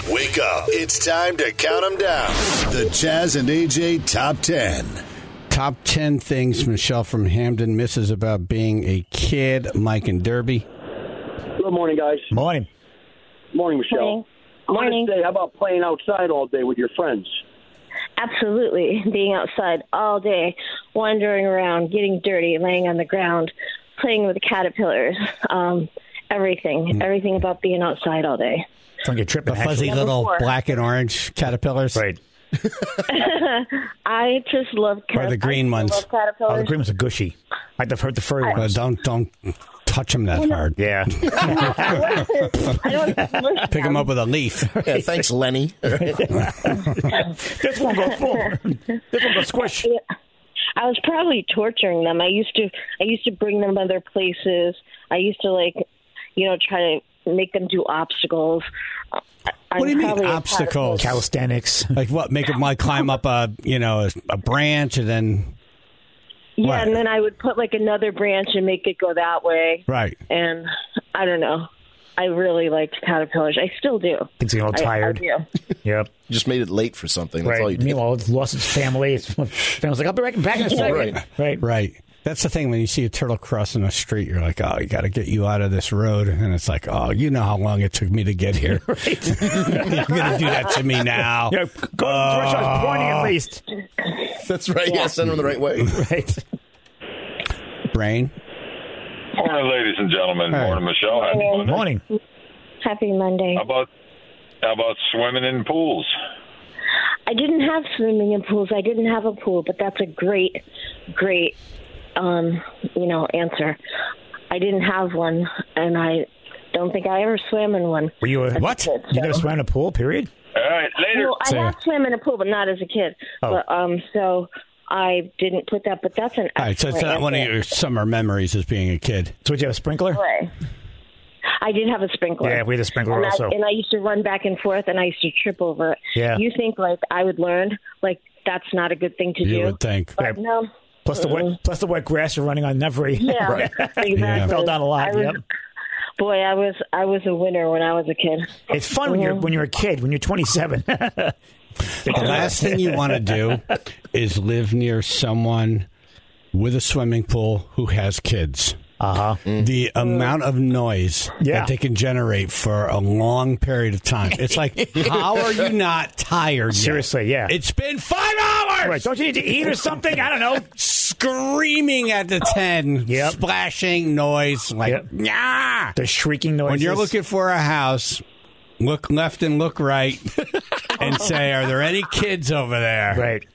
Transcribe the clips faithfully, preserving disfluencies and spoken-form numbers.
Wake up. It's time to count them down. The Chaz and A J Top ten. Top ten things Michelle from Hamden misses about being a kid. Mike and Derby. Good morning, guys. Morning. Morning, Michelle. Morning. I want to say, how about playing outside all day with your friends? Absolutely. Being outside all day, wandering around, getting dirty, laying on the ground, playing with the caterpillars, um, everything. Everything about being outside all day. It's like a trip. The fuzzy little black and orange caterpillars. Right. I just love caterpillars. Or the green ones. Love caterpillars. Oh, the green ones are gushy. Like the, the furry Well, ones. don't don't touch them that hard. Yeah. I don't Pick them up with a leaf. Yeah, thanks, Lenny. This one goes full. This one goes squish. I was probably torturing them. I used to I used to bring them other places. I used to, like, you know, try to make them do obstacles. I'm What do you mean probably a obstacles? Calisthenics. Like what? Make them like climb up a you know a, a branch and then Yeah, What? and then I would put like another branch and make it go that way. right. And I don't know. I really liked caterpillars. I still do. It's getting all I- tired. I do. Yep. Just made it late for something. That's all you Right. did. Meanwhile, it's lost its family. Its family's like, I'll be right back in a second. Right. Right. Right. That's the thing. When you see a turtle crossing the street, you're like, oh, you got to get you out of this road. And it's like, oh, you know how long it took me to get here. Right. You're going to do that to me now. Yeah, go uh, to the direction I was pointing at least. That's right. Yeah, send them the right way. Right. Brain. Morning, ladies and gentlemen. Hey. Morning, Michelle. Happy Monday. Morning. Happy Monday. How about how about swimming in pools? I didn't have swimming in pools. I didn't have a pool, but that's a great, great, um, you know, answer. I didn't have one, and I don't think I ever swam in one. Were you a, as a what? kid, You so- never swam in a pool, period? All right, later. Well, I So- have swam in a pool, but not as a kid. Oh. But um, so I didn't put that. But that's an All right. So it's excellent not one of answer. your summer memories as being a kid. So did you have a sprinkler? Right. I did have a sprinkler. Yeah, we had a sprinkler and also. I, and I used to run back and forth, and I used to trip over it. Yeah. You think, like, I would learn, like, that's not a good thing to You do. would think. But no. Plus the wet, plus the wet grass you're running on every. Yeah, Right. exactly. Yeah. Fell down a lot, I was, yep. Boy, I was I was a winner when I was a kid. It's fun when you're when you're a kid. When you're twenty-seven. The last thing you want to do is live near someone with a swimming pool who has kids. Uh huh. The amount of noise Yeah. that they can generate for a long period of time. It's like, how are you not tired yet? Seriously, yeah. It's been five hours! Right. Don't you need to eat or something? I don't know. Screaming at the ten, Yep. splashing noise, like, Yep. yeah. The shrieking noises. When you're looking for a house, look left and look right and say, are there any kids over there? Right.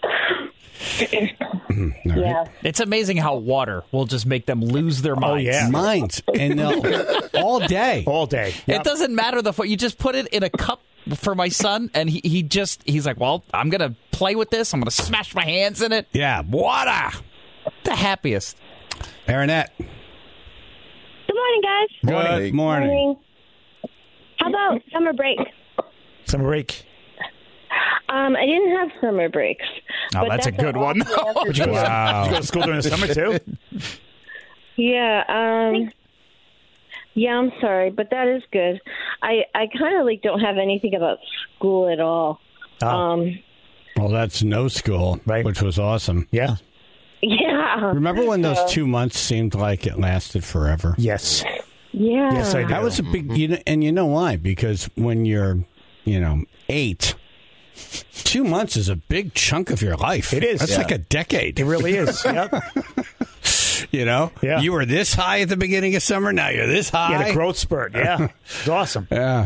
Yeah. It's amazing how water will just make them lose their minds. yeah. Minds. And they'll, all day. All day. Yep. It doesn't matter the foot. You just put it in a cup for my son, and he, he just, he's like, well, I'm going to play with this. I'm going to smash my hands in it. Yeah, water. The happiest. Aaronette. Good morning, guys. Good morning. How about summer break? Summer break. Um, I didn't have summer breaks. Oh, but that's a good an one. awesome answer Did you, go, too. Wow. did you go to school during the summer too? Yeah, um, yeah, I'm sorry, but that is good. I, I kind of like don't have anything about school at all. Oh. Um, Well, that's no school, Right. which was awesome. Yeah. yeah. Remember when those two months seemed like it lasted forever? Yes. Yeah. Yes, I do. That was a big, you know, and you know why? Because when you're, you know, eight, two months is a big chunk of your life. It is. That's Yeah. like a decade. It really is. Yep. You know, Yeah. you were this high at the beginning of summer. Now you're this high. Yeah, the growth spurt. Yeah. It's awesome. Yeah.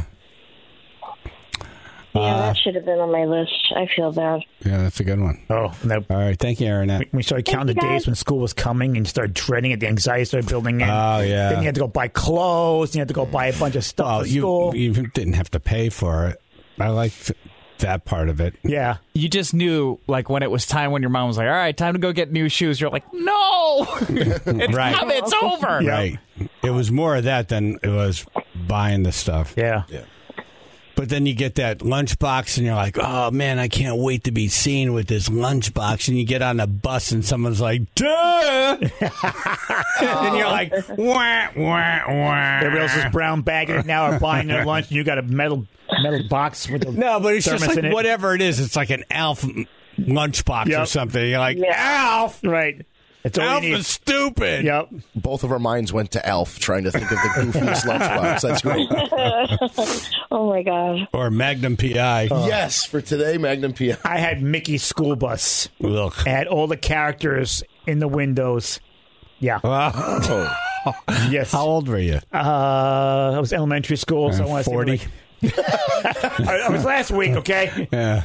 Yeah, Uh, that should have been on my list. I feel bad. Yeah, that's a good one. Oh, and that, All right. Thank you, Aaronette. we started counting the you, days guys. when school was coming and you started dreading it. The anxiety started building in. Oh, yeah. Then you had to go buy clothes. And you had to go buy a bunch of stuff Well, for you, school. you didn't have to pay for it. I liked that part of it. yeah. You just knew, like, when it was time when your mom was like, all right, time to go get new shoes. You're like, no! it's, Right. come, it's over. Yeah. Right. It was more of that than it was buying the stuff. Yeah. But then you get that lunchbox and you're like, oh, man, I can't wait to be seen with this lunchbox. And you get on the bus and someone's like, duh! And you're like, wah, wah, wah. Everybody else is brown bagging it now or buying their lunch and you got a metal metal box with the No, but it's just thermos like in it. whatever it is. It's like an Alf m- lunchbox or Yep. something. You're like, Yeah. Alf! Right. It's all Alf you need. is stupid. Yep. Both of our minds went to Alf, trying to think of the goofiest lunchbox. That's great. Oh my god. Or Magnum P I. Yes, for today, Magnum P I. I had Mickey's school bus. Look. I had all the characters in the windows. Yeah. Oh. Yes. How old were you? Uh, I was elementary school, so I want to forty. I, I was last week, okay? Yeah.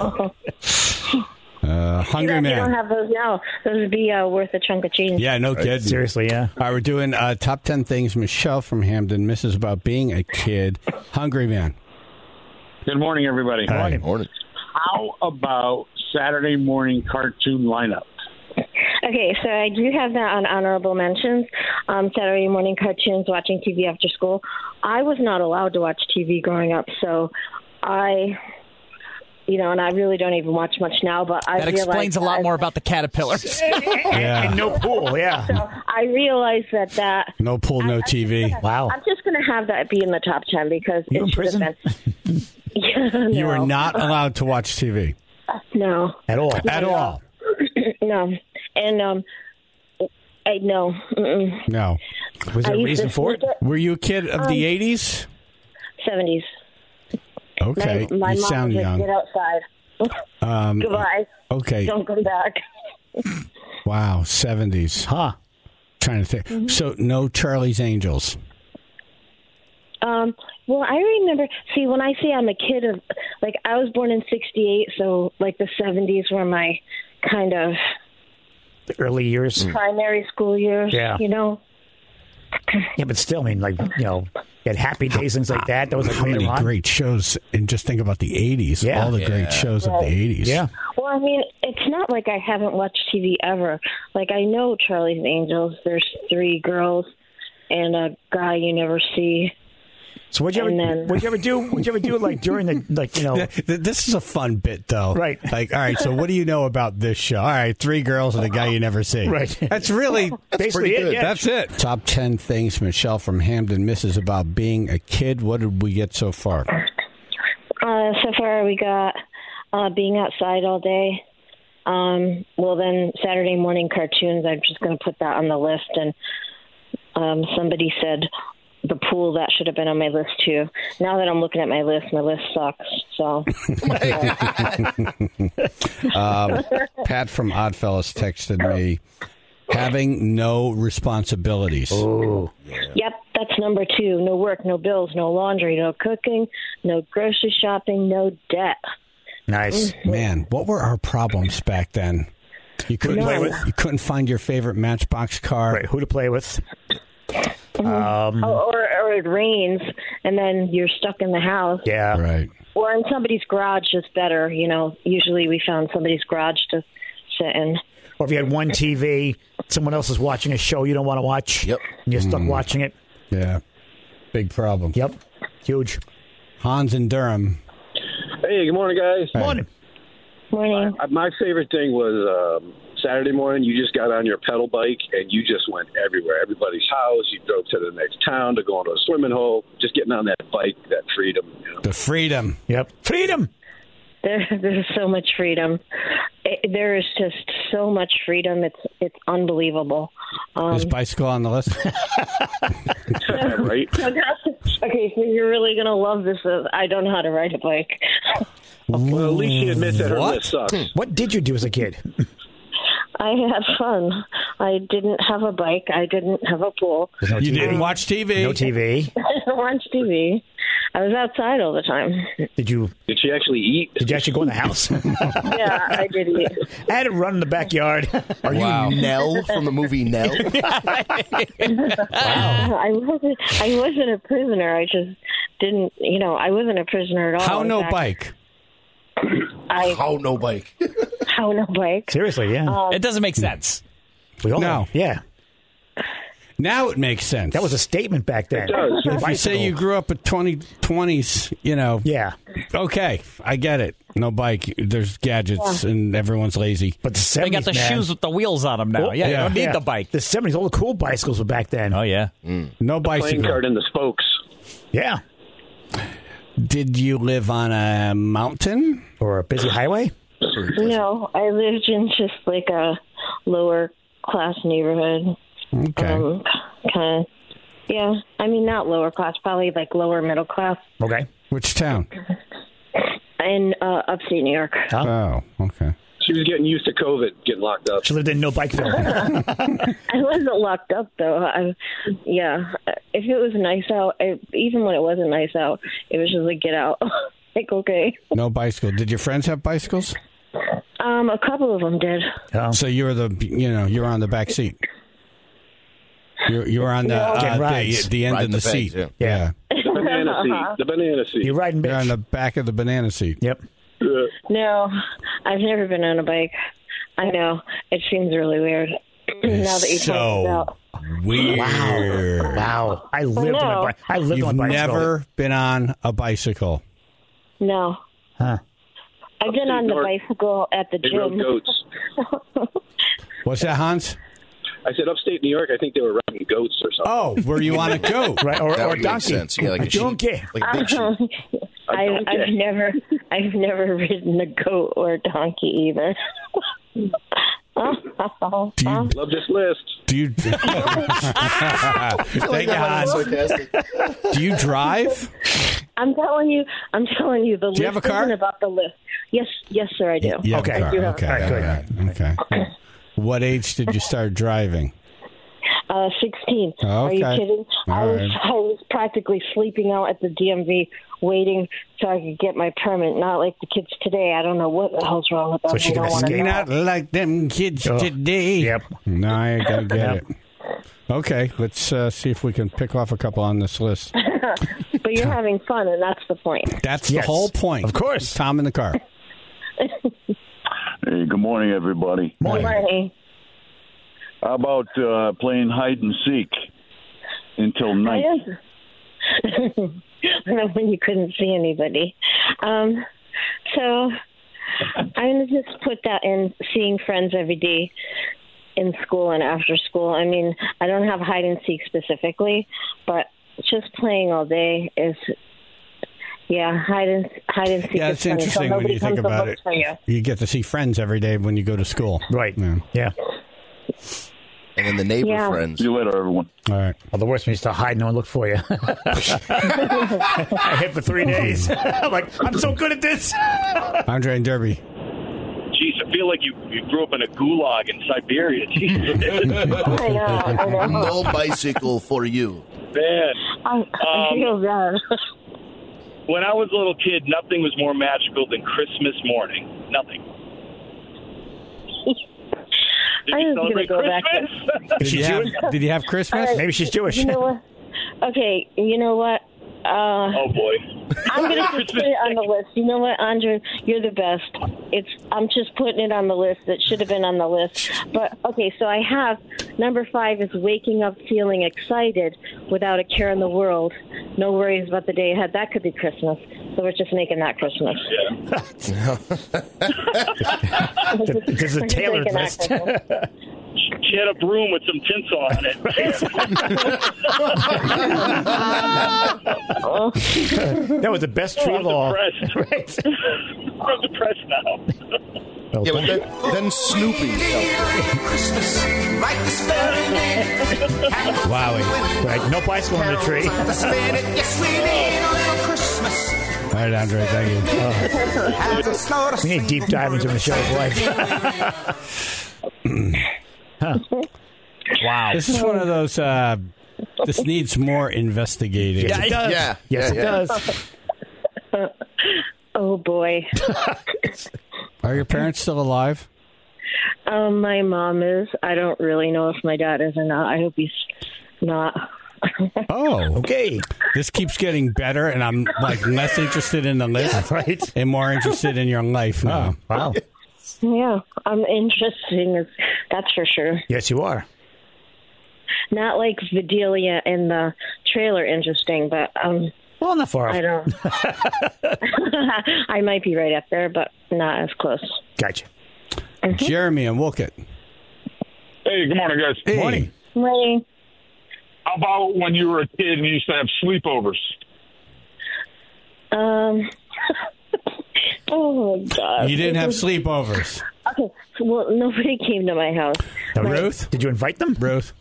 Uh, Hungry You don't, you don't Man. have those now. Those would be uh, worth a chunk of change. Yeah, no kidding. Seriously, yeah. All right, we're doing uh, top ten things Michelle from Hamden misses about being a kid. Hungry Man. Good morning, everybody. Morning. Morning. How about Saturday morning cartoon lineup? Okay, so I do have that on honorable mentions. Um, Saturday morning cartoons, watching T V after school. I was not allowed to watch T V growing up, so I, you know, and I really don't even watch much now. But I That realized explains a lot that- more about the caterpillars. Yeah. And no pool, yeah. So I realized that that. No pool, no T V. Wow. I'm just going to have that be in the top ten because You in it should have been. Yeah, You were no. not allowed to watch T V No. At all. at all. No. And um, I no. Mm-mm. No. Was there I a used reason to for it? sneak Were you a kid of the eighties? seventies. Okay. My, my you mom sound would young. get outside. Um, Goodbye. okay. Don't come back. Wow. seventies. Huh. Trying to think. Mm-hmm. So, no Charlie's Angels. Um, well, I remember. See, when I say I'm a kid of, like, I was born in sixty-eight, so like the seventies were my kind of The early years. primary school years. Yeah. You know. Yeah, but still, I mean, like, you know, you had Happy Days, things like that. That was like How many later on. great shows, and just think about the eighties. Yeah. All the great shows of the eighties. Yeah. Well, I mean, it's not like I haven't watched T V ever. Like, I know Charlie's Angels. There's three girls and a guy you never see. So what'd you ever, And then- what'd you ever do? What'd you ever do, like, during the, like, you know, Th- th- This is a fun bit, though. Right. Like, all right, so what do you know about this show? All right, three girls and a guy you never see. Right. That's really, basically pretty it, good. yeah. that's it. Top ten things Michelle from Hamden misses about being a kid. What did we get so far? Uh, so far, we got uh, being outside all day. Um, well, then Saturday morning cartoons. I'm just going to put that on the list. And um, somebody said the pool, that should have been on my list too. Now that I'm looking at my list, my list sucks. So Um, Pat from Oddfellas texted me, having no responsibilities. Oh. yep, that's number two. No work, no bills, no laundry, no cooking, no grocery shopping, no debt. Nice. Man, what were our problems back then? You couldn't No. play with. You couldn't find your favorite Matchbox car. Right, who to play with. Um, Oh, or, or it rains and then you're stuck in the house. yeah. Right. Or in somebody's garage is better. You know, usually we found somebody's garage to sit in. Or if you had one T V, someone else is watching a show you don't want to watch. Yep. And you're Mm. stuck watching it. Yeah. Big problem. Yep. Huge. Hans in Durham. Hey, good morning, guys. Morning. Morning. Uh, my favorite thing was um, Saturday morning. You just got on your pedal bike and you just went everywhere. Everybody's house. You drove to the next town to go into a swimming hole. Just getting on that bike, that freedom. You know? The freedom. Yep. Freedom. There, there's so much freedom. It, there is just so much freedom. It's it's unbelievable. Um, Is bicycle on the list? Right? okay, so you're really gonna love this. Uh, I don't know how to ride a bike. Well, at least she admits that her What? list sucks. What did you do as a kid? I had fun. I didn't have a bike. I didn't have a pool. There's no You T V. didn't watch T V. No T V. I didn't watch T V. I was outside all the time. Did you? Did she actually eat? Did you actually go in the house? Yeah, I did eat. I had to run in the backyard. Are Wow. you Nell from the movie Nell? I wasn't. I wasn't a prisoner. I just didn't. You know, I wasn't a prisoner at all. How In no fact, bike? I How no bike? how no bike. Seriously, yeah. Um, It doesn't make sense. we all No. Yeah. Now it makes sense. That was a statement back then. It does. If you say you grew up at twenty twenties, you know, Yeah. okay, I get it. No bike. There's gadgets, and everyone's lazy. But the They seventies, got the man. shoes with the wheels on them now. Oh, yeah, you yeah. don't need Yeah. the bike. The seventies, all the cool bicycles were back then. Oh, yeah. No Playing bicycle. card in the spokes. Yeah. Did you live on a mountain? Or a busy highway? No, I lived in just like a lower class neighborhood. Okay. Um, kind of, yeah. I mean, not lower class, probably like lower middle class. Okay. Which town? In uh, upstate New York. Oh, okay. She was getting used to COVID, getting locked up. She lived in No Bikeville. I wasn't locked up though. I, yeah, if it was nice out, I, even when it wasn't nice out, it was just like get out. Like okay. No bicycle. Did your friends have bicycles? Um, a couple of them did. Oh. So you were the, you know, you were on the back seat. You you were on the uh, Getting the, rides. the end Riding of the, the seat. pegs, Yeah. The banana seat. The banana seat. You're riding You're bitch. on the back of the banana seat. Yep. Yeah. No, I've never been on a bike. I know it seems really weird now that you point it So out. weird. Wow. I lived on a know. bike. I lived You've on a bicycle. never been on a bicycle. No, Huh. I've been on the North. bicycle at the They rode gym. goats. What's that, Hans? I said upstate New York, I think they were riding goats or something. Oh, were you on a goat? Right. Or, That or would make donkey. sense. Yeah, like a sheep. donkey. Like a big sheep. I, donkey. I've never, I've never ridden a goat or a donkey either. Do you, Love this list. do you, thank you, Hans. Do you drive? I'm telling you, I'm telling you, the Do list you have a car? isn't about the list. Yes, yes, sir, I do. You have a Okay. car. I do have a Okay. car. all right, Okay. What age did you start driving? Uh, sixteen. Are you Okay. kidding? I All was, right. I was practically sleeping out at the D M V waiting so I could get my permit. Not like the kids today. I don't know what the hell's wrong with them. So she They can don't wanna escape. know. Not like them kids Oh. today. Yep. No, I gotta get Yep. it. Okay, let's uh, see if we can pick off a couple on this list. But you're having fun, and that's the point. That's Yes. the whole point. Of course. Tom in the car. Hey, good morning, everybody. Morning. Morning. How about uh, playing hide and seek until night? When you couldn't see anybody. Um, so I'm going to just put that in seeing friends every day in school and after school. I mean, I don't have hide and seek specifically, but just playing all day is, yeah, hide and hide and seek. Yeah, is it's fun until interesting when nobody you think comes to about look it. for you. You get to see friends every day when you go to school. Right. Yeah. Yeah. And then the neighbor Yeah. friends. See you later, everyone. All right. Well, the worst when you start hiding, no one look for you. I hit for three days. I'm like, I'm so good at this. Andre and Derby. Geez, I feel like you, you grew up in a gulag in Siberia. Jesus. I know, I know. No bicycle for you. Man, I, I Um, feel bad. when I was a little kid, nothing was more magical than Christmas morning. Nothing. Did I you was gonna celebrate go back to- Christmas? Did you have, did you have Christmas? Maybe she's Jewish. You know what? Okay, you know what? Uh, oh boy! I'm gonna just put it on the list. You know what, Andre? You're the best. It's. I'm just putting it on the list. That should have been on the list. But okay, so I have number five is waking up feeling excited without a care in the world. No worries about the day ahead. That could be Christmas. So we're just making that Christmas. This is a We're just tailored making that list. Christmas. She had a broom with some tinsel on it. That was the best tree I'm of all. depressed. Right. I'm depressed now. Well, Yeah, but then, then Snoopy. Wow. right. No bicycle in the tree. All right, Andre, thank you. We need deep dive into Michelle's life. Huh. Wow. This is one of those, uh, this needs more investigating. Yes, it does. Yeah. Yes, Yeah, it yeah. does. Oh boy. Are your parents still alive? Um, my mom is. I don't really know if my dad is or not. I hope he's not. Oh. Okay. This keeps getting better, and I'm like less interested in the list Right. and more interested in your life now. Oh, wow. Yeah, I'm interesting. That's for sure. Yes, you are. Not like Vidalia in the trailer interesting, but um, Well, not far off. I don't. I might be right up there, but not as close. Gotcha. Jeremy and Wolcott. Hey, good morning, guys. Hey. Morning. Morning. How about when you were a kid and you used to have sleepovers? Um. Oh my God! You didn't have sleepovers. Okay. Well, nobody came to my house. Now, My- Ruth, did you invite them? Ruth.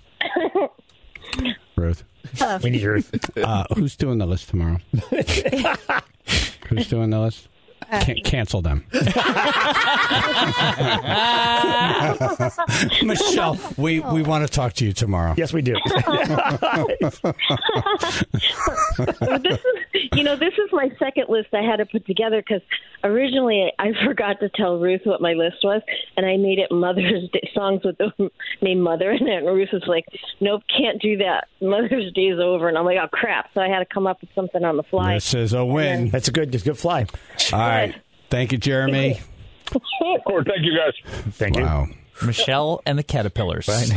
Ruth. Uh, We need Ruth. Uh, who's doing the list tomorrow? Who's doing the list? Can- cancel them. Michelle, we, we want to talk to you tomorrow. Yes, we do. this is, you know, this is my second list I had to put together because originally I forgot to tell Ruth what my list was, and I made it Mother's Day songs with the name Mother in it. And Ruth was like, "Nope, can't do that. Mother's Day is over." And I'm like, "Oh crap!" So I had to come up with something on the fly. This is a win. That's a good, that's a good fly. All right. Thank you, Jeremy. Of course, thank you guys. Thank Wow. Michelle and the Caterpillars. And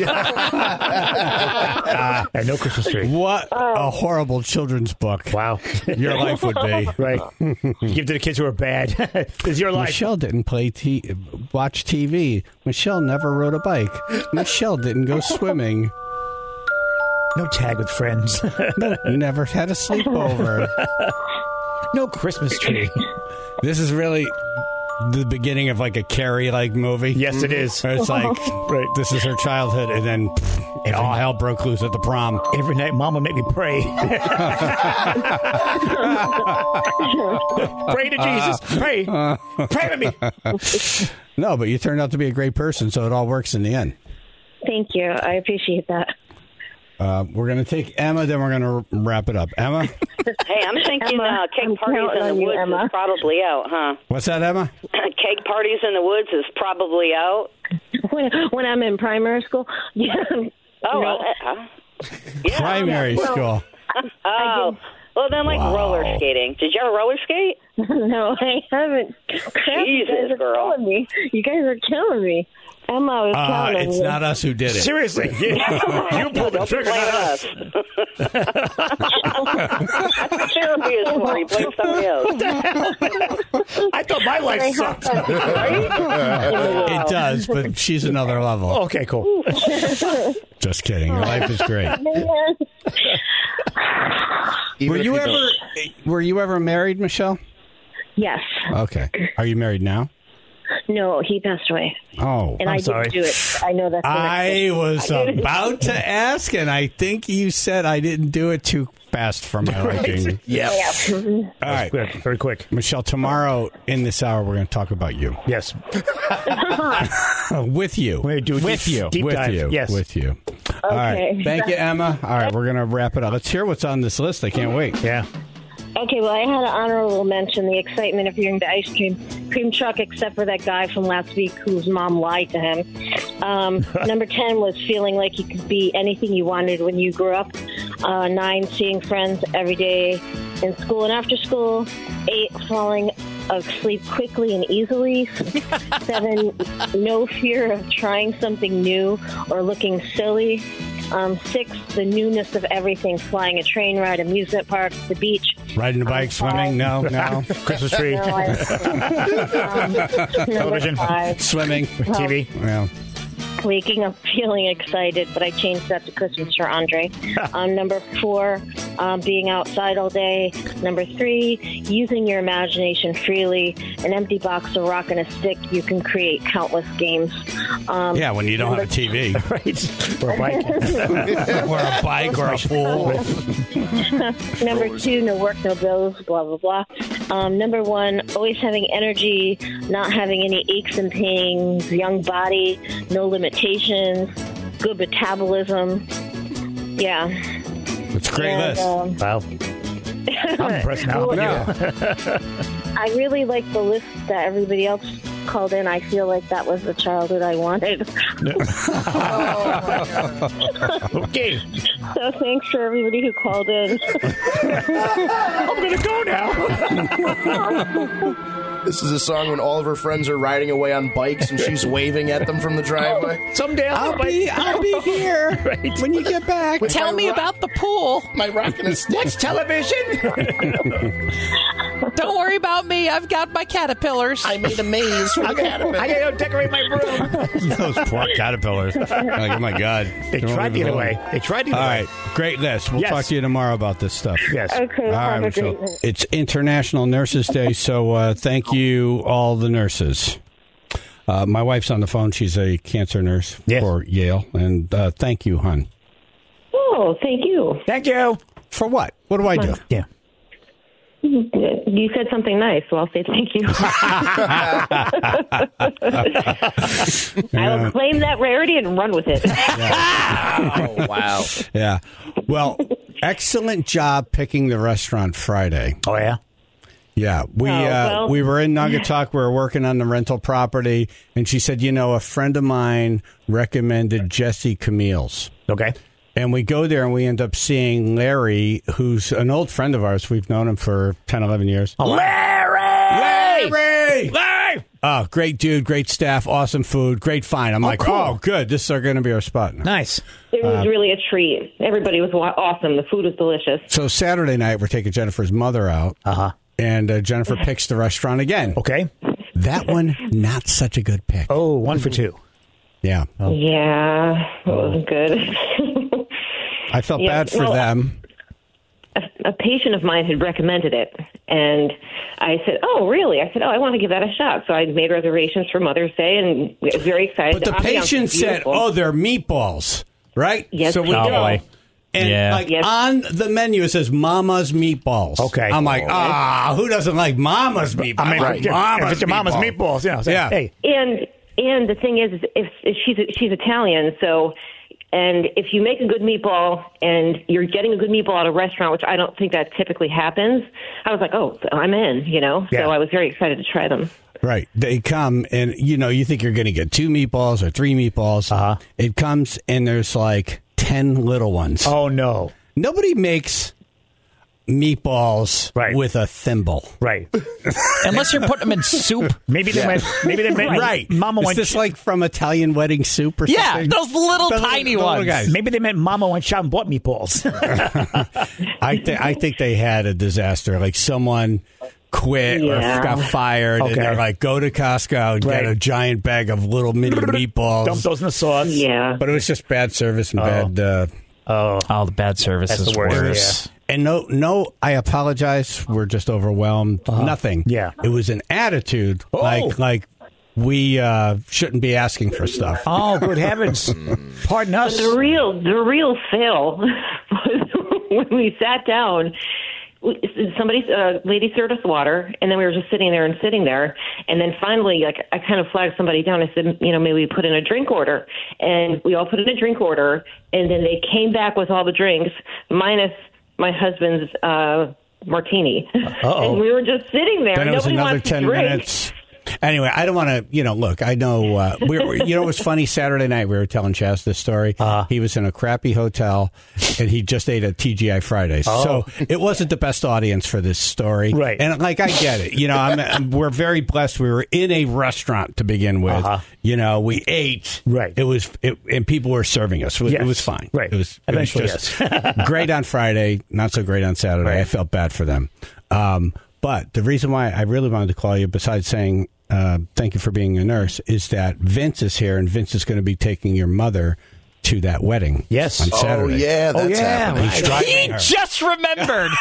no Christmas tree. What a horrible children's book. Wow. Your life would be. Right. Give to the kids who are bad. It's your life. Michelle didn't play t- watch T V. Michelle never rode a bike. Michelle didn't go swimming. No tag with friends. Never had a sleepover. No Christmas tree. This is really the beginning of like a Carrie-like movie. Yes, it is. Where it's like, Right. this is her childhood, and then and all hell broke loose at the prom. Every night, Mom would make me pray. Pray to Jesus. Pray. Pray with me. No, but you turned out to be a great person, so it all works in the end. Thank you. I appreciate that. Uh, we're going to take Emma, then we're going to wrap it up. Emma? Hey, I'm thinking Emma, uh, cake I'm parties counting in the on you, woods Emma. is probably out, huh? What's that, Emma? Cake parties in the woods is probably out. When, when I'm in primary school, yeah. Oh, No. uh, uh, yeah. Primary Well, school. Oh, well then, like Wow. roller skating. Did you ever roller skate? No, I haven't. Crap, you guys Jesus, are girl. killing me. You guys are killing me. Emma, I was Uh, counting it's you. not us who did it. Seriously. You, you pulled the Don't trigger, blame not us. us. That's what therapy is for. You blame somebody else. I thought my life sucked. It does, but she's another level. Okay, cool. Just kidding. Your life is great. Even Were if you don't- ever were you ever married, Michelle? Yes. Okay. Are you married now? No, he passed away. Oh. And I'm I sorry. didn't do it. I know that's the next I thing. was I didn't- about to ask, and I think you said I didn't do it too fast for my liking. Yeah. Yeah. Mhm. All right. Quick, very quick. Michelle, tomorrow in this hour, we're going to talk about you. Yes. With you. We're gonna do a With deep- you. deep With dive. you. Yes. With you. All right. Okay. Thank you, Emma. All right. We're going to wrap it up. Let's hear what's on this list. I can't wait. Yeah. Okay, well, I had an honorable mention, the excitement of hearing the ice cream cream truck, except for that guy from last week whose mom lied to him. Um, number ten was feeling like you could be anything you wanted when you grew up. Uh, nine, seeing friends every day in school and after school. Eight, falling asleep quickly and easily. Seven, no fear of trying something new or looking silly. Um, six, the newness of everything, flying a train ride, amusement park, the beach. Riding a bike, Um, swimming? No, no. Christmas tree. No, I, um, number Television. five, Swimming. T V. Well, waking up feeling excited, but I changed that to Christmas for Andre. Um, number four, um, being outside all day. Number three, using your imagination freely. An empty box, a rock, and a stick, you can create countless games. Um, yeah, when you don't have a T V. Right. Or a bike. Or a bike or a pool. Number two, no work, no bills, blah, blah, blah. Um, number one, always having energy, not having any aches and pains, young body, no limitations, good metabolism. Yeah. It's a great And, list. um, Wow. I'm impressed now. Well, No. I really like the list that everybody else called in. I feel like that was the childhood I wanted. Okay. So thanks for everybody who called in. I'm going to go now. This is a song when all of her friends are riding away on bikes and she's waving at them from the driveway. Someday I'll, I'll be, I'll be here Right. when you get back. Tell me about the pool. My rock and a stick. What's television? Don't worry about me. I've got my caterpillars. I made a maze for I the got, caterpillar. I got to decorate my room. Those poor caterpillars. Like, oh, my God. They They're tried to get along. away. They tried to get All away. right. Great list. We'll Yes. talk to you tomorrow about this stuff. Yes. Okay, All right, have a Michelle. great night. It's International Nurses Day, so uh, thank you, all the nurses. Uh, my wife's on the phone. She's a cancer nurse Yes. for Yale. And uh, thank you, hon. Oh, thank you. Thank you. For what? What do I do? Yeah. You said something nice, so I'll say thank you. I will claim that rarity and run with it. Oh, wow. Yeah. Well, excellent job picking the restaurant Friday. Oh, yeah? Yeah, we Oh, uh, well- we were in Naugatuck. We were working on the rental property, and she said, you know, a friend of mine recommended Jesse Camille's. Okay. And we go there, and we end up seeing Larry, who's an old friend of ours. We've known him for ten, eleven years. Oh, Larry! Larry! Larry! Oh, great dude, great staff, awesome food, great find. I'm Oh, like, cool. oh, good. This is going to be our spot now. Nice. It was Uh, really a treat. Everybody was wa- awesome. The food was delicious. So Saturday night, we're taking Jennifer's mother out. Uh-huh. And uh, Jennifer picks the restaurant again. Okay. That one, not such a good pick. Oh, one for two. Yeah. Oh. Yeah, it wasn't good. I felt Yeah, bad for well, them. a, a patient of mine had recommended it, and I said, "Oh, really?" I said, "Oh, I want to give that a shot." So I made reservations for Mother's Day, and we were very excited. But the ambiance patient was said, beautiful. oh, they're meatballs, right? Yes, So we oh, go. boy. And Yeah. like Yes. on the menu, it says Mama's Meatballs. Okay. I'm like, ah, who doesn't like Mama's Meatballs? I mean, like if, Mama's if it's your mama's meatballs. meatballs, you know, say, Yeah. hey. And and the thing is, is if, if she's she's Italian, so and if you make a good meatball and you're getting a good meatball at a restaurant, which I don't think that typically happens, I was like, oh, I'm in, you know. Yeah. So I was very excited to try them. Right. They come and, you know, you think you're going to get two meatballs or three meatballs. Uh-huh. It comes and there's like ten little ones. Oh, no. Nobody makes meatballs with a thimble. Right. Unless you're putting them in soup. Maybe they went. Maybe they went. Right. Mama Is went. this like from Italian wedding soup or Yeah, something? those little The tiny the little ones. guys. Maybe they meant Mama went shop and bought meatballs. I, th- I think they had a disaster. Like someone quit Yeah. or got fired, Okay. and they're like, go to Costco and Right. get a giant bag of little mini meatballs. Dump those in the sauce. Yeah. But it was just bad service and bad. Uh, oh, oh, the bad service That's is the worst, worse. And no, no, I apologize. We're just overwhelmed. Nothing. Yeah. It was an attitude, like like we uh, shouldn't be asking for stuff. Oh, good heavens! Pardon us. But the real the real fail was when we sat down. we- Somebody, uh, lady served us water, and then we were just sitting there and sitting there. And then finally, like I kind of flagged somebody down. I said, you know, maybe we put in a drink order, and we all put in a drink order. And then they came back with all the drinks minus my husband's uh, martini. Uh-oh. And we were just sitting there. Then it was Nobody another wants to ten drink. minutes. Anyway, I don't want to, you know, look, I know, uh, we were, you know, it was funny Saturday night. We were telling Chaz this story. Uh, he was in a crappy hotel and he just ate at T G I Fridays. Oh. So it wasn't the best audience for this story. Right. And like, I get it. You know, I'm, I'm, we're very blessed. We were in a restaurant to begin with. Uh-huh. You know, we ate. Right. It was, it, and people were serving us. It was, Yes. it was fine. Right. It was, it was Eventually, just yes. great on Friday, not so great on Saturday. Right. I felt bad for them. Um, but the reason why I really wanted to call you, besides saying uh, thank you for being a nurse, is that Vince is here, and Vince is going to be taking your mother to that wedding. Yes. on Oh, Saturday. yeah, that's Oh, yeah, happening. He's driving He her. just remembered.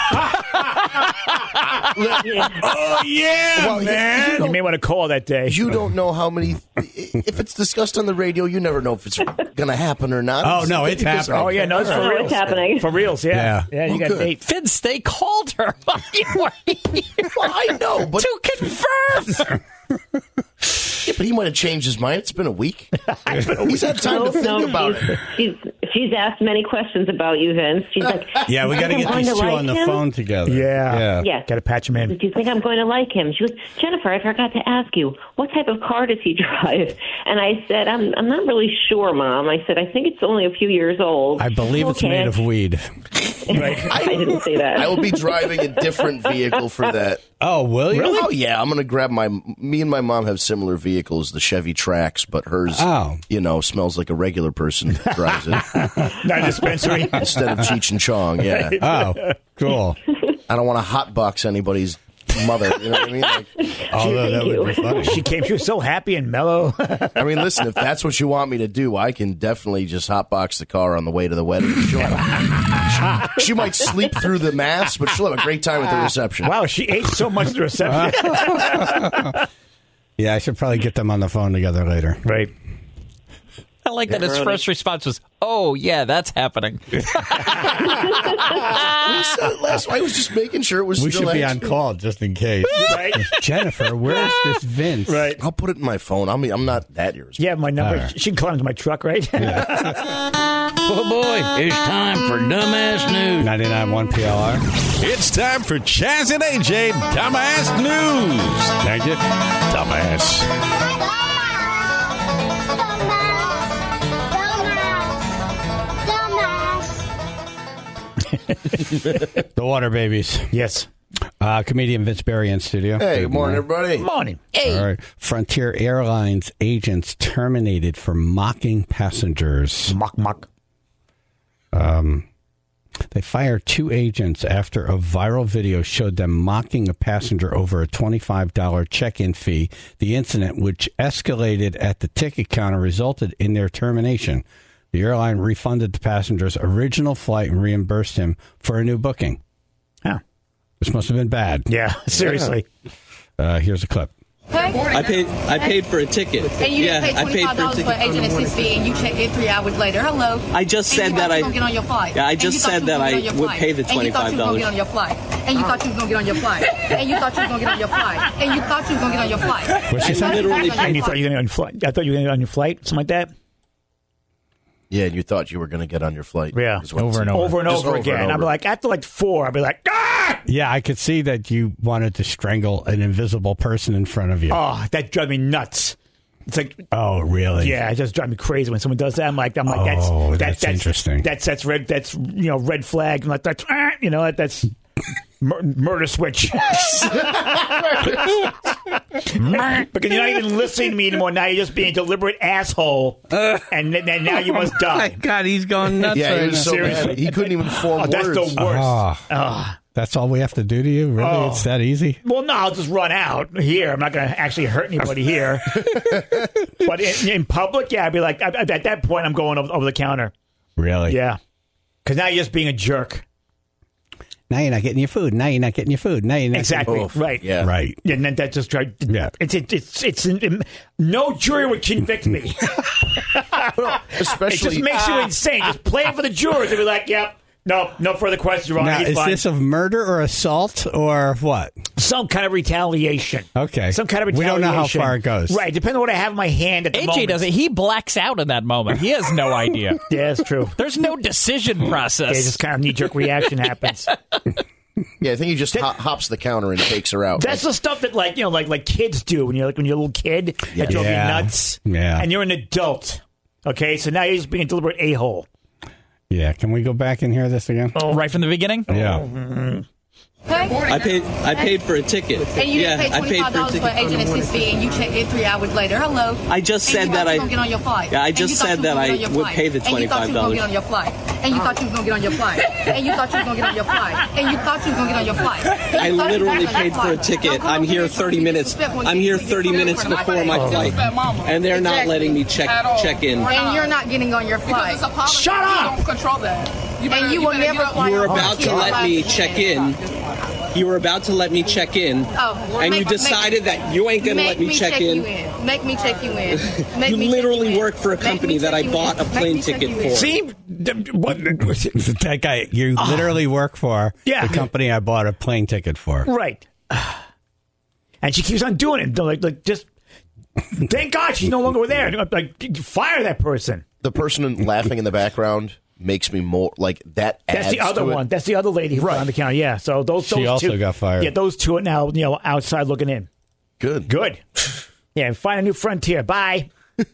Oh yeah, Well, you- man. you You don't- may want to call that day. You don't know how many. If it's discussed on the radio, you never know if it's going to happen or not. Oh, no, it's happening. Oh yeah, no, it's for No, reals. it's happening. For reals, yeah. Yeah. Yeah, you Oh, got good. date. Vince, they called her. while you were here Well, I know, but, to confirm. yeah, but he might have changed his mind. It's been a week. He's had time No, to think no, about she's, it. she's she's asked many questions about you, Vince. She's like, Yeah, we got to "You think get I'm these going two to on the like him?" phone together. Yeah. yeah. Yes. Got to patch him in. Do you think I'm going to like him? She goes, Jennifer, I forgot to ask you, what type of car does he drive? And I said, I'm I'm not really sure, Mom. I said, I think it's only a few years old. I believe it's Okay. made of weed. I didn't say that. I will be driving a different vehicle for that. Oh, will you? Oh yeah, I'm going to grab my. Me and my mom have similar vehicles, the Chevy Trax, but hers, Oh. you know, smells like a regular person drives it Not a dispensary. instead of Cheech and Chong. Yeah, Oh, cool. I don't want to hotbox anybody's mother. You know what I mean? Like, Although that would be funny. She came. She was so happy and mellow. I mean, listen, if that's what you want me to do, I can definitely just hotbox the car on the way to the wedding. She'll have- she, she might sleep through the mass, but she'll have a great time at the reception. Wow, she ate so much at the reception. Yeah, I should probably get them on the phone together later. Right. I like that his first response was, "Oh yeah, that's happening." We said it last I was just making sure it was We still should be active. on call just in case. Right. Jennifer, where's this Vince? Right. I'll put it in my phone. I mean, I'm not that irresponsible. Yeah, my number. All right. She can climb into my truck, right? Oh boy, it's time for Dumbass News. ninety-nine point one P L R. It's time for Chaz and A J Dumbass News. Thank you. Dumbass. The Water Babies. Yes. Uh, comedian Vince Berry in studio. Hey, good morning, everybody. Morning. All right. Frontier Airlines agents terminated for mocking passengers. Mock, mock. Um, they fired two agents after a viral video showed them mocking a passenger over a twenty-five dollars check-in fee. The incident, which escalated at the ticket counter, resulted in their termination. The airline refunded the passenger's original flight and reimbursed him for a new booking. Huh. This must have been bad. Yeah, seriously. Uh, here's a clip. I paid. I paid for a ticket. And you yeah, didn't pay I paid twenty-five for a dollars for ticket. an agent fee, and you checked in three hours later. Hello. I just And said you that thought I. you were gonna get on your flight. Yeah, I And just you thought said you that were I gonna get on your would flight. pay the And you twenty-five thought you were gonna dollars. get on your flight. And you thought you was gonna get on your flight. And you thought you was gonna get on your flight. And you thought you was gonna get on your flight. What'd she say? Literally And you thought you were going to get on your flight? I thought you were going to get on your flight, something like that. Yeah, and you thought you were going to get on your flight. Yeah, is what Over it and seemed. over. over and Just over again. and I'd over. be like, after like four, I'd be like, ah! Yeah, I could see that you wanted to strangle an invisible person in front of you. Oh, that drives me nuts. It's like, Oh, really? yeah, it just drives me crazy when someone does that. I'm like, I'm like, that's Oh, that, that's interesting. That's that's red. That's you know, red flag. I'm like, that's ah, you know, that's mur- murder switch. Because you're not even listening to me anymore. Now you're just being a deliberate asshole, and, then and now you must die. God, he's going nuts Yeah, he right was now. so mad. He couldn't even form Oh, that's words. the worst. Ah. Ah. That's all we have to do to you? Really? Oh. It's that easy? Well, no, I'll just run out here. I'm not going to actually hurt anybody here. But in, in public, yeah, I'd be like, at, at that point, I'm going over, over the counter. Really? Yeah. Because now you're just being a jerk. Now you're not getting your food. Now you're not getting your food. Now you're not Exactly. Getting... Right. Yeah. Right. Yeah, and then that just tried. Yeah. It's it's it's, it's, it's no jury would convict me. Especially, It just makes you insane. Just play it for the jurors. They'd be like, "Yep, no, no further questions, Ron. Now, He's is fine." this of murder or assault or what? Some kind of retaliation. Okay. Some kind of We retaliation. don't know how far it goes. Right. Depending on what I have in my hand at the A J moment. doesn't. He blacks out in that moment. He has no idea. Yeah, it's true. There's no decision process. Yeah, just kind of knee jerk reaction happens. yeah, I think he just hop, hops the counter and takes her out. That's the stuff that like you know like like kids do when you're like when you're a little kid Yeah. that drove Yeah. you nuts. Yeah. And you're an adult. Okay, so now you're just being a deliberate a hole. Yeah. Can we go back and hear this again? Oh, right from the beginning? Yeah. I paid. I paid for a ticket. And you yeah, didn't pay I paid twenty-five for a dollars for an ticket. agent fee, and you checked in three hours later. Hello. I just And said you that thought I. you was gonna get on your flight. Yeah, I And just you thought said you was that gonna I get on your would flight. pay the And you thought twenty-five you was gonna dollars. get on your flight. And you thought you was gonna get on your flight. And you thought you was gonna get on your flight. And you thought you was gonna get on your flight. And you I thought you was literally gonna get on paid your for a flight. ticket. Don't come I'm over here and try to thirty be minutes. disrespectful I'm and here get thirty minutes disrespectful. before my Oh. flight, and they're not letting me check check in. And you're not getting on your flight. Shut up! You don't control that. And you will never fly You were on about to flight. let me check in. You were about to let me check in, Oh, well, and make- you decided make- that you ain't going to make let me, me check, you in. in. Make me check you in. Make You me literally check you work for a in. Make company me that I check you bought in. a Make plane me check ticket you for. in. See, what? That guy, you literally work for Yeah. the company I bought a plane ticket for. Right. And she keeps on doing it. Like, like just thank God she's no longer there. Like, fire that person. The person laughing in the background makes me more like that. That's adds the other to it. one. That's the other lady who Right. was on the counter. Yeah. So those, She those also two, got fired. Yeah, those two are now you know outside looking in. Good. Good. Yeah, find a new frontier. Bye.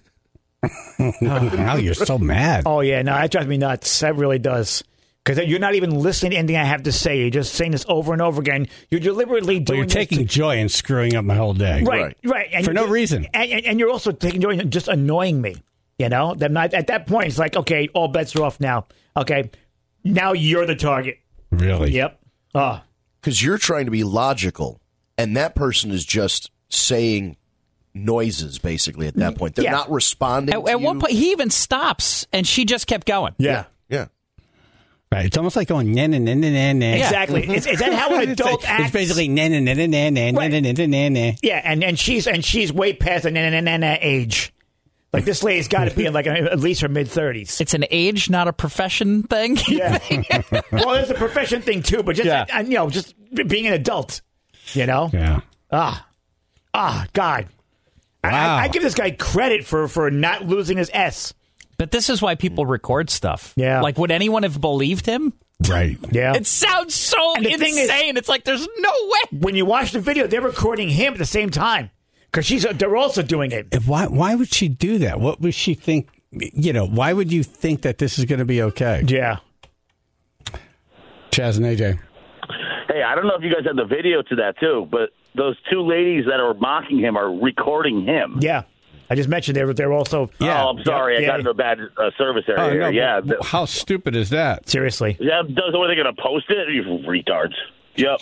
Now you're so mad. Oh yeah, no, that drives me nuts. That really does. Because you're not even listening to anything I have to say. You're just saying this over and over again. You're deliberately But doing you're this taking to- joy in screwing up my whole day. right, right, And For you're no just- reason. And, and, and you're also taking joy in just annoying me. You know, that not at that point it's like, okay, all bets are off now. Okay, now you're the target. Really? Yep. Oh, Because you're trying to be logical and that person is just saying noises basically at that point. They're Yeah. not responding. At, to at one you. point, he even stops, and she just kept going. Yeah. Yeah. Right. It's almost like going na na na na na na. Exactly. Is, is that how an It's adult like- acts? It's basically na na na na na na na na na na na. Yeah, and, and she's and she's way past the na na na na age. Like this lady's got to be in like at least her mid thirties. It's an age, not a profession thing. Yeah. Well, there's a profession thing too, but just Yeah. uh, you know, just being an adult. You know. Yeah. Ah, ah, God. I, I, I give this guy credit for for not losing his S. But this is why people record stuff. Yeah. Like, would anyone have believed him? Right. Yeah. It sounds so And the insane. thing is- it's like there's no way. When you watch the video, they're recording him at the same time because she's they're also doing it. If- Why? Why would she do that? What would she think? You know, why would you think that this is going to be okay? Yeah. Chaz and A J. Hey, I don't know if you guys have the video to that too, but those two ladies that are mocking him are recording him. Yeah. I just mentioned they were they're also. Yeah. Oh, I'm sorry. Yeah. I got into a bad uh, service area Oh, here. no, yeah. but how stupid is that? Seriously. Yeah, does what they're going to post it? You retards. Yep.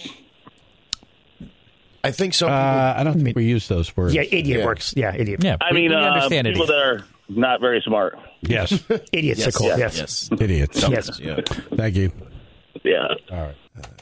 I think some people. Uh, I don't think we use those words. Yeah, idiot Yeah. works. Yeah, idiot. Yeah, I we- mean, we uh, understand people it. that are not very smart. Yes. Idiots Yes, are called. yeah, Yes. yes. Idiots. Yes. Yeah. Thank you. Yeah. All right.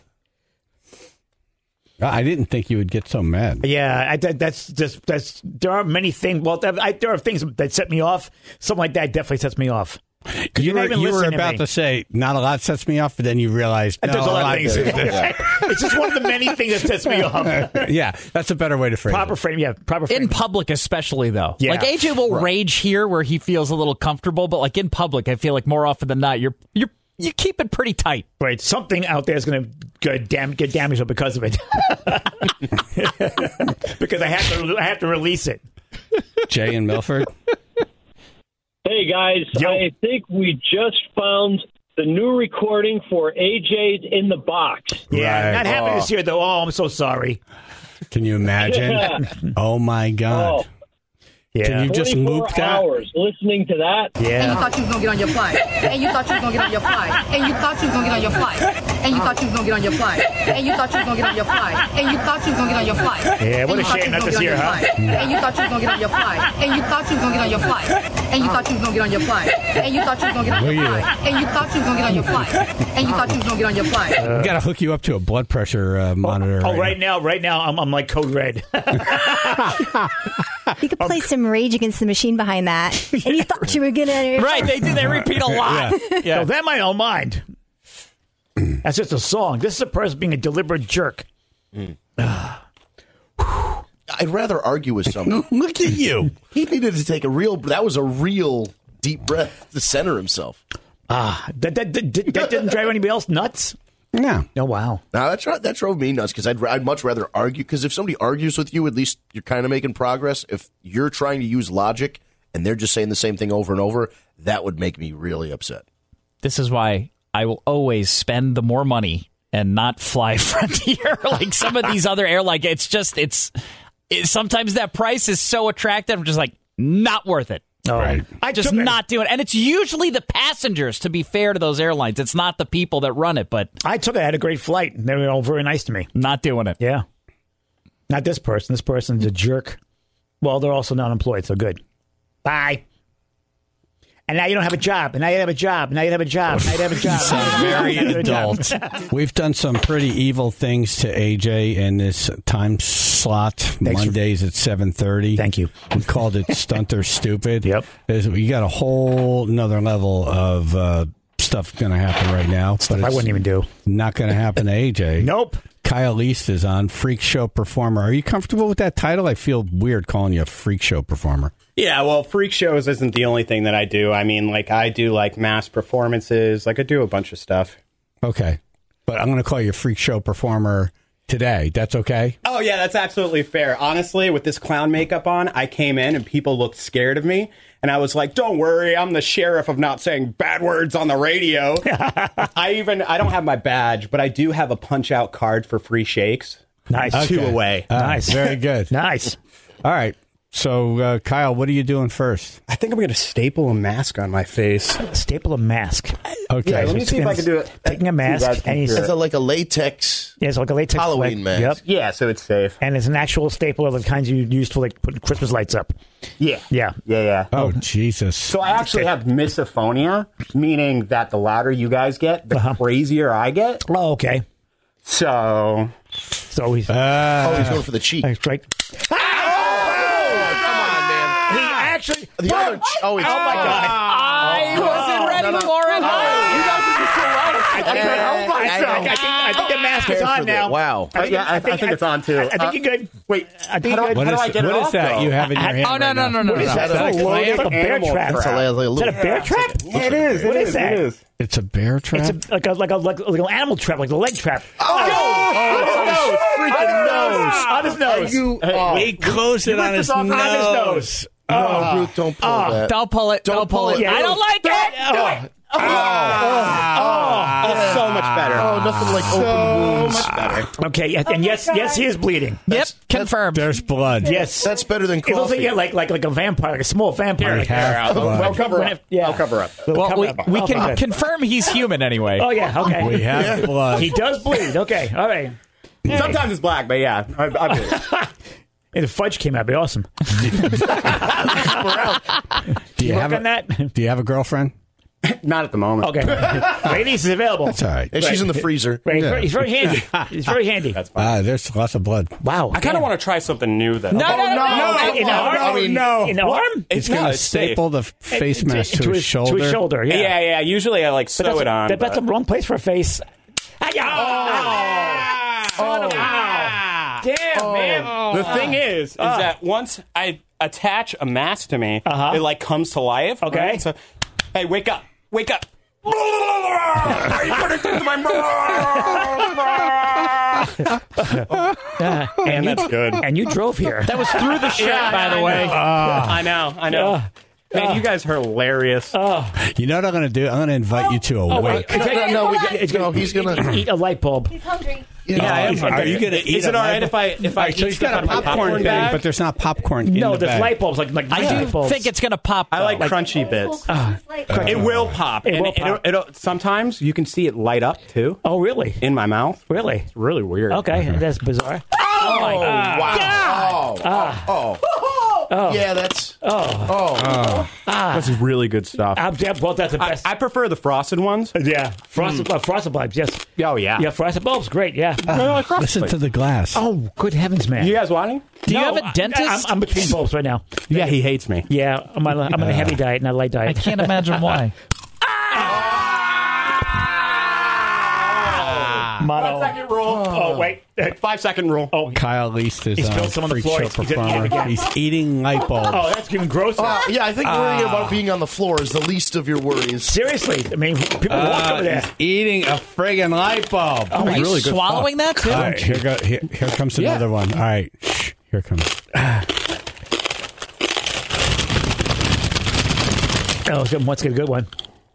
I didn't think you would get so mad. Yeah, I, that, that's just that's. There are many things. Well, I, there are things that set me off. Something like that definitely sets me off. You You're not were, even you were listening to about me. to say, not a lot sets me off, but then you realized, no, There's a lot of things. does. It's just one of the many things that sets me off. Yeah, that's a better way to phrase Proper it. frame, yeah, proper frame. In public, especially, though. Yeah. Like, A J will rage here where he feels a little comfortable, but, like, in public, I feel like more often than not, you're you're you keep it pretty tight. Right, something out there is going to get, dam- get damaged because of it. Because I have to, I have to release it. Jay and Milford. Hey, guys, Yo. I think we just found the new recording for A J's In the Box. Yeah, Right. not happening Oh. this year though. Oh, I'm so sorry. Can you imagine? Oh, my God. Oh. Yeah, Can you just twenty-four loop that? hours listening to that. And you yeah. thought you was gonna get on your flight. And you thought you was gonna get on your flight. And you thought you was gonna get on your flight. And you thought you was gonna get on your flight. And you thought you was gonna get on your flight. And you thought you was gonna get on your flight. Yeah, what And a you thought shame you not was this gonna year, get on huh? your flight. And you thought you was gonna get on your flight. And you thought you was gonna get on your flight. And you thought you was gonna get on your flight. And you thought you was gonna get on Look your at flight. And you thought you was gonna get on your flight. And you thought you was gonna get on your flight. We got to hook you up to a blood pressure uh, monitor. Oh, right now, right now, I'm, I'm like code red. You could play some Rage Against the Machine behind that, and you thought you were gonna. Right, they do. They repeat a lot. Yeah. Yeah. No, that I don't mind. That's just a song. This is a person being a deliberate jerk. I'd rather argue with someone. Look at you. He needed to take a real. That was a real deep breath to center himself. Ah, that that, that, that didn't drive anybody else nuts. No. Oh wow. Now that dro- that drove me nuts because I'd I'd much rather argue because if somebody argues with you, at least you're kind of making progress. If you're trying to use logic and they're just saying the same thing over and over, that would make me really upset. This is why I will always spend the more money and not fly Frontier like some of these other airlines. It's just, it's, it, sometimes that price is so attractive. I'm just like, not worth it. Oh, right. I just not doing it. And it's usually the passengers, to be fair to those airlines. It's not the people that run it, but I took it. I had a great flight. They were all very nice to me. Not doing it. Yeah. Not this person. This person's a jerk. Well, they're also not employed, so good. Bye. And now you don't have a job. And now you have a job. And now you have a job. And now you have a job. Sound very adult. We've done some pretty evil things to A J in this time slot. Thanks Mondays for, at seven thirty. Thank you. We called it Stunter Stupid. Yep. There's, we got a whole another level of uh, stuff going to happen right now. Stuff but I wouldn't even do. Not going to happen to A J. Nope. Kyle East is on, Freak Show Performer. Are you comfortable with that title? I feel weird calling you a Freak Show Performer. Yeah, well, freak shows isn't the only thing that I do. I mean, like, I do, like, mass performances. Like, I do a bunch of stuff. Okay. But I'm going to call you a Freak Show Performer today. That's okay? Oh, yeah, that's absolutely fair. Honestly, with this clown makeup on, I came in and people looked scared of me. And I was like, don't worry, I'm the sheriff of not saying bad words on the radio. I even, I don't have my badge, but I do have a punch-out card for free shakes. Nice. Two Okay. away. Uh, Nice. Very good. Nice. All right. So, uh, Kyle, what are you doing first? I think I'm going to staple a mask on my face. Staple a mask. Okay. Yeah, let me see if I can do it. Taking a mask. And he's It's a, like a latex. Yeah, it's like a latex Halloween flag. mask. Yep. Yeah, so it's safe. And it's an actual staple of the kinds you used for like putting Christmas lights up. Yeah. Yeah. Yeah, yeah. Oh, Jesus. So I actually have misophonia, meaning that the louder you guys get, the Uh-huh. crazier I get. Oh, okay. So, So he's Uh, Oh, he's going for the cheek. That's right. He actually. The other. Ch- oh, it's, Oh my God! I wasn't ready no, no. for it. you guys are just so right. I think, can't help I, I, myself. think, I think the mask is Care for on the- now. Wow. I think, Yeah, I- I think it's on, too. I, I think Uh, you're good. Wait, I think how you're do, good. how do I get what it is off, that though? you have in your Oh, hand no, right no, now? no, no, What is no. that? Is that It's a- a loaded it's like a bear animal trap. trap. It's a, like a Is little. that a bear trap? Yeah, it is. What it is is. that? It is. It's a bear trap? It's a, like a like a like a little animal trap, like the leg trap. Oh, freaking nose. On his nose. You, oh, He closed it on his on his nose. nose. no, Ruth, don't pull that. Don't pull it. Don't, Don't pull pull it. it. I don't like it. Oh. Oh, oh, so much better. Oh, nothing like open wounds. much better. Okay, and and yes, yes, he is bleeding. Yep, confirmed. There's blood. Yes, That's better than it looks like coffee. yeah, like like like a vampire, like a small vampire. Like half I'll, blood. I'll cover up. Yeah. I'll cover up. Little Well, cover we, up. we Oh, can good. confirm he's human anyway. Oh yeah, okay. We have blood. He does bleed. Okay, all right. Sometimes it's black, but yeah. I, I bleed. And the fudge came out. Be awesome. Do you Work have on a, that. Do you have a girlfriend? Not at the moment. Okay, ladies is available. That's all right. And she's in the freezer. Right, Yeah. he's very handy. He's very handy. That's fine. Ah, there's lots of blood. Wow. I kind of want to try something new, though. No, no, no, no. In the arm? I mean, no. In the arm? He's no, going to it's safe. staple the face To- mask to, to his shoulder. To his shoulder, yeah. Yeah, yeah. Usually I like But sew that's, it on. that- that's but- the wrong place for a face. Ah, yeah. Oh. Son of a- Damn, man. The thing is, is that once I attach a mask to me, Uh-huh. it like comes to life. Okay. right? So, hey, wake up, wake up. Are you putting things in my mouth? Uh, And you, that's good. And you drove here. That was through the shirt, by the way. I know, I know. Uh, Man, you guys are hilarious. You know what I'm going to do? I'm going to invite you to a Oh, wake. wait. No, no, no, we got, It's no, gonna- he's gonna. Eat a light bulb. He's hungry. Yeah, I am Are hungry. you going to eat Is it a all light right if I if I Right, so eat he's got stuff a out of my popcorn thing, bag? but there's not popcorn in No, the there's bag. light bulbs, like, like I light do bulbs. think it's going to pop. I like though. crunchy bits. Crunchy. It will pop. It and will pop. It'll, it'll, sometimes you can see it light up too Oh, really? in my mouth. Really? It's really weird. Okay, that's bizarre. Oh my god! wow. Oh, oh, Oh. yeah, that's. Oh. Oh, That's really good stuff. Uh, yeah, well, that's the I, best. I prefer the frosted ones. yeah. Frosted, uh, frosted bulbs, yes. Oh yeah. Yeah, frosted bulbs, great, yeah. Listen to the glass. Oh, good heavens, man. You guys wanting? Do you No, have a dentist? I, I'm, I'm between bulbs right now. Yeah, he hates me. Yeah, I'm on a, I'm on a heavy diet, not a light diet. I can't imagine why. Mono. Five second rule. Oh, wait. Five second rule. Oh, Kyle Least is He uh, spilled some on the freak floor. show He's- he's gonna eat performer. it again. He's eating light bulbs. oh, that's even grosser. Uh, yeah, I think worrying about being on the floor is the least of your worries. Seriously, I mean, people walk Uh, over there. he's eating a friggin' light bulb. Are you really good swallowing that too? All right, here, go, here, here comes Yeah. another one. All right, shh, here it comes. Oh, so let's get a good one.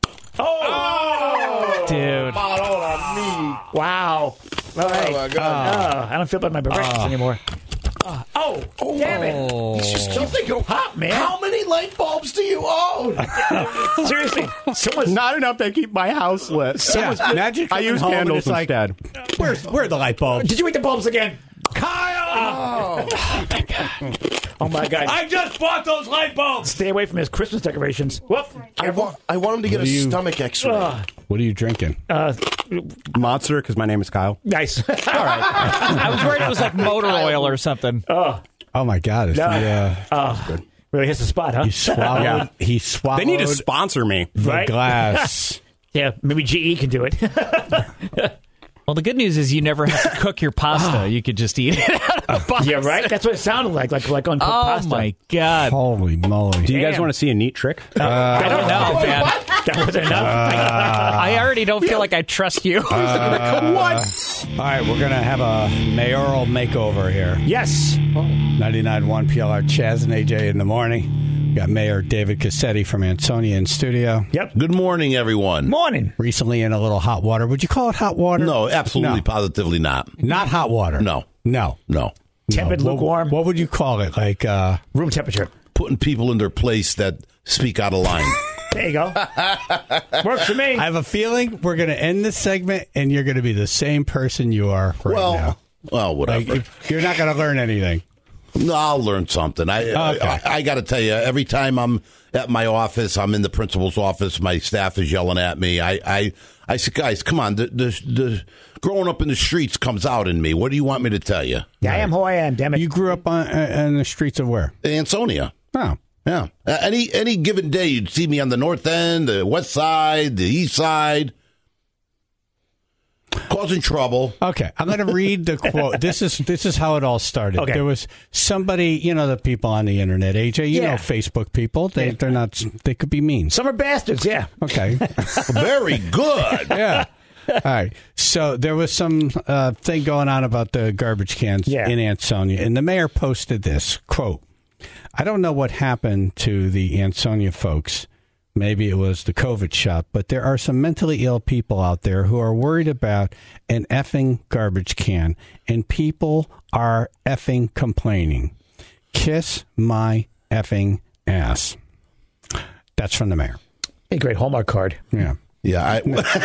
Oh, Dude. wow. All right. my God. Oh, I don't feel like my breakfast anymore. Oh, oh, damn it. It's just keep thinking, Hot, man. how many light bulbs do you own? Seriously, someone's Not enough to keep my house lit. Yeah, imagine I coming use home and candles it's like, instead. Where's where are the light bulbs? Did you eat the bulbs again? Kyle! Oh my God! I just bought those light bulbs. Stay away from his Christmas decorations. Whoop! I want, I want him to get What a do you- stomach X-ray. Uh, What are you drinking? uh, Monster, because my name is Kyle. nice. All right. I was worried it was like motor oil or something. Oh, Oh my God! It's no. the, uh, Oh, really hits the spot, huh? he swallowed. Yeah. He swallowed. They need to sponsor me. the Right? glass. Yeah, maybe G E can do it. Well, the good news is you never have to cook your pasta. You could just eat it out of the box. Yeah, right. That's what it sounded like, like like on Oh pasta. my God! Holy moly! Do you guys Damn. want to see a neat trick? I don't know, man. That wasn't enough. I already don't feel like I trust you. what? All right, we're gonna have a mayoral makeover here. Yes. ninety-nine point one P L R, Chaz and A J in the morning. We got Mayor David Cassetti from Ansonia in studio. Yep. Good morning, everyone. Morning. Recently in a little hot water. Would you call it hot water? No, absolutely, No. positively not. Not hot water. No. No. No. Tepid, what, lukewarm. What would you call it? Like uh, room temperature. Putting people in their place that speak out of line. There you go. Works for me. I have a feeling we're going to end this segment, and you're going to be the same person you are right well, now. Well, whatever. Like, you're not going to learn anything. No, I'll learn something. I Okay. I, I got to tell you, every time I'm at my office, I'm in the principal's office, my staff is yelling at me. I I, I said, guys, come on. The, the the growing up in the streets comes out in me. What do you want me to tell you? Yeah, I am who I am. Damn it. You grew up on uh, in the streets of where? Ansonia. Oh. Yeah. Uh, any any given day, you'd see me on the north end, the west side, the east side, causing trouble. Okay, I'm going to read the quote. This is this is how it all started. Okay. There was somebody, you know, the people on the internet. A J, you Yeah. know, Facebook people. They they're not. They could be mean. Some are bastards. Yeah. Okay. Very good. Yeah. All right. So there was some uh, thing going on about the garbage cans Yeah. in Ansonia, and the mayor posted this quote. I don't know what happened to the Ansonia folks. Maybe it was the COVID shot, but there are some mentally ill people out there who are worried about an effing garbage can, and people are effing complaining. Kiss my effing ass. That's from the mayor. A great Hallmark card. Yeah. Yeah, I,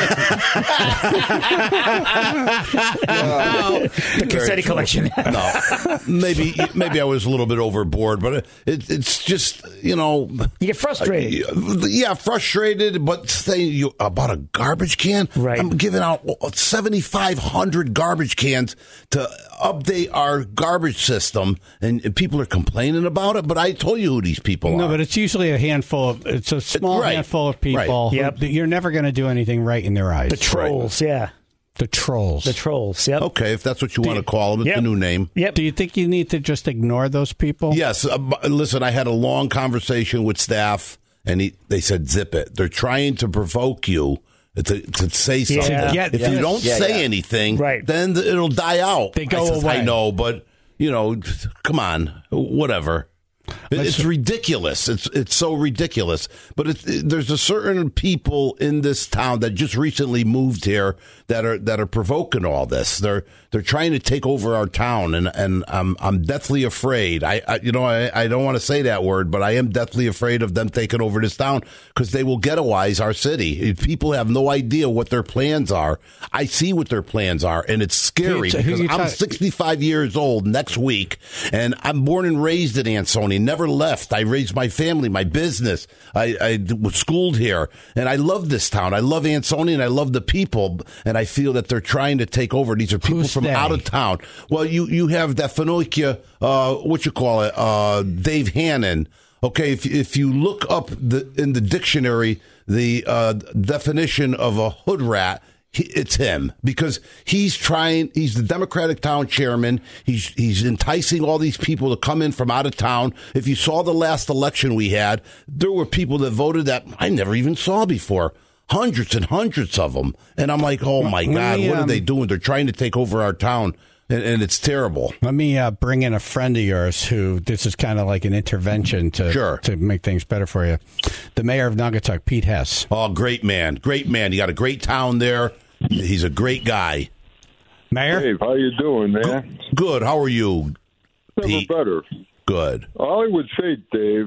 The Cassetti collection. no, maybe maybe I was a little bit overboard, but it, it's just you know You get frustrated. Uh, yeah, frustrated. But saying you about a garbage can, Right. I'm giving out seventy-five hundred garbage cans to update our garbage system, and people are complaining about it. But I told you who these people No, are. but it's usually a handful of, it's a small right. handful of people. Right. who- Yep. You're never going to do anything right in their eyes. The trolls. Yeah. The trolls. The trolls. Yep. Okay, if that's what you want to call them, it's Yep. a new name. Yep. Do you think you need to just ignore those people? Yes. Uh, bu- listen, I had a long conversation with staff, and he, they said, zip it. They're trying to provoke you to, to say something. Yeah. Get if this. you don't Yeah, say yeah. anything, Right. then th- it'll die out. They go I says, away. I know, but, you know, come on, whatever. It- It's ridiculous. It's it's so ridiculous. But it's, it, there's a certain people in this town that just recently moved here that are that are provoking all this. They're they're trying to take over our town, and, and I'm I'm deathly afraid. I, I you know I, I don't want to say that word, but I am deathly afraid of them taking over this town because they will ghettoize our city. People have no idea what their plans are. I see what their plans are, and it's scary Who- who because you I'm talk- sixty-five years old next week, and I'm born and raised in Ansonia. Never left. I raised my family, my business. I, I was schooled here, and I love this town. I love Ansonia, and I love the people. And I feel that they're trying to take over. These are people Who's from they? out of town. Well, you you have that Finokia, uh, what you call it, uh, Dave Hannon. Okay, if if you look up the in the dictionary the uh, definition of a hood rat. He, it's him because he's trying. He's the Democratic town chairman. He's he's enticing all these people to come in from out of town. If you saw the last election we had, there were people that voted that I never even saw before. Hundreds and hundreds of them, and I'm like, oh my Let God, me, what are um, they doing? They're trying to take over our town, and, and it's terrible. Let me uh, bring in a friend of yours who this is kind of like an intervention to Sure. to make things better for you. The mayor of Naugatuck, Pete Hess. Oh, great man, great man. You got a great town there. He's a great guy. Mayor, Dave, how you doing, man? Good. How are you? Never Pete? better. Good. All I would say, Dave,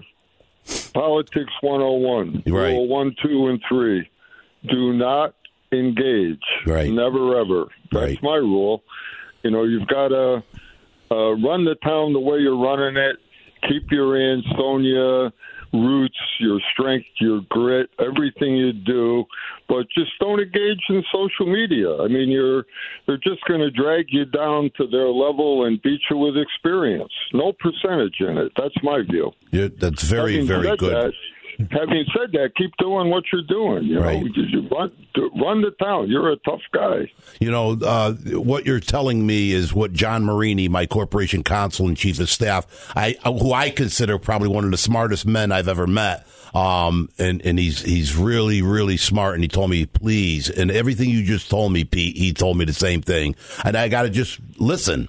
politics one oh one. Right. Rule one, two, and three. Do not engage. Right. Never, ever. That's Right. my rule. You know, you've got to uh, run the town the way you're running it. Keep your Ansonia roots, your strength, your grit, everything you do, but just don't engage in social media. I mean, you're they're just going to drag you down to their level and beat you with experience. No percentage in it. That's my view. Yeah, that's very, Having very said good. That, having said that, keep doing what you're doing. You Right. know, you run, run the town. You're a tough guy. You know, uh, what you're telling me is what John Marini, my corporation counsel and chief of staff, I who I consider probably one of the smartest men I've ever met. Um, and, and he's he's really, really smart. And he told me, please, and everything you just told me, Pete, he told me the same thing. And I got to just listen.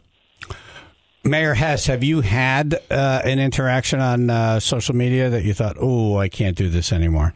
Mayor Hess, have you had uh, an interaction on uh, social media that you thought, oh, I can't do this anymore?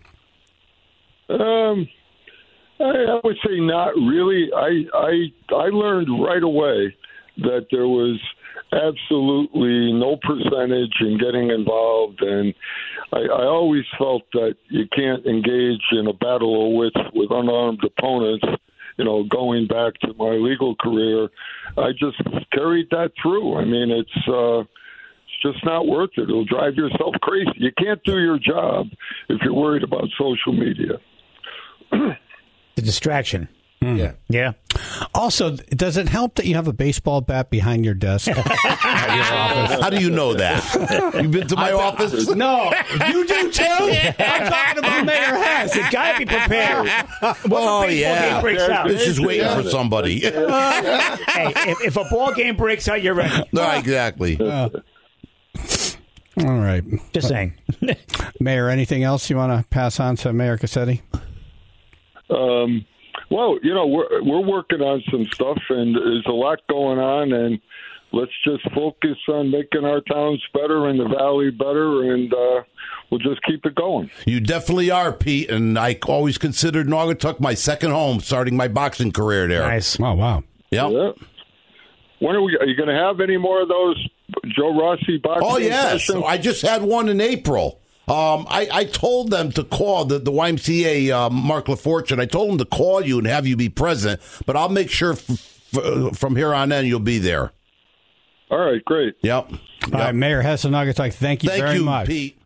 Um, I, I would say not really. I I I learned right away that there was absolutely no percentage in getting involved, and I, I always felt that you can't engage in a battle of wits with unarmed opponents. You know, going back to my legal career, I just carried that through. I mean, it's uh, it's just not worth it. It'll drive yourself crazy. You can't do your job if you're worried about social media. The distraction. Yeah. Yeah. Also, does it help that you have a baseball bat behind your desk? At your office? How do you know that? You've been to my office? No. You do too? I'm talking about Mayor Hess. You got to be prepared. Oh, yeah. Game breaks out. This is waiting for somebody. Hey, if, if a ball game breaks out, you're ready. No, exactly. Uh, all right. Just saying. Mayor, anything else you want to pass on to Mayor Cassetti? Um, well, you know, we're we're working on some stuff, and there's a lot going on, and let's just focus on making our towns better and the valley better, and uh, we'll just keep it going. You definitely are, Pete, and I always considered Naugatuck my second home, starting my boxing career there. Nice. Oh, wow. Yep. Yeah. When are we? Are you going to have any more of those Joe Rossi boxing Oh, yes. sessions? I just had one in April. Um, I, I told them to call the, the Y M C A, uh, Mark LaFortune. I told them to call you and have you be present, but I'll make sure f- f- from here on in you'll be there. All right, great. Yep. All right, Mayor Hess of Naugatuck, thank you Thank very you, much. Pete.